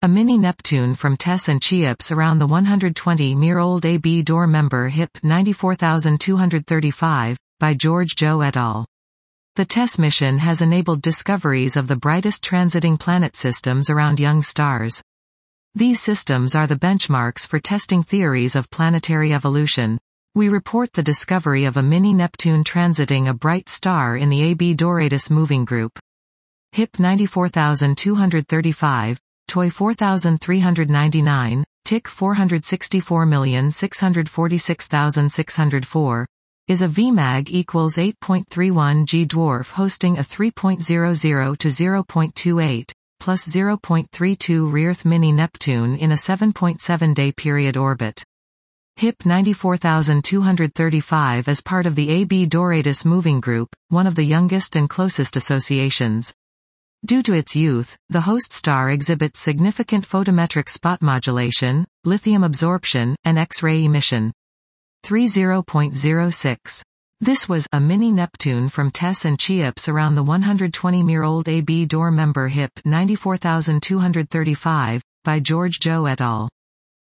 A mini Neptune from TESS and CHEOPS around the 120-year-old AB Door member HIP 94235, by George Zhou et al. The TESS mission has enabled discoveries of the brightest transiting planet systems around young stars. These systems are the benchmarks for testing theories of planetary evolution. We report the discovery of a mini Neptune transiting a bright star in the AB Doradus moving group. HIP 94235, TOI 4399, TIC 464646604, is a VMAG equals 8.31 G dwarf hosting a 3.00 to 0.28, plus 0.32 Rearth mini Neptune in a 7.7-day period orbit. HIP 94235 is part of the AB Doradus moving group, one of the youngest and closest associations. Due to its youth, the host star exhibits significant photometric spot modulation, lithium absorption, and X-ray emission. 30.06. This was a mini Neptune from TESS and CHEOPS around the 120-year-old AB Door member HIP 94235, by George Zhou et al.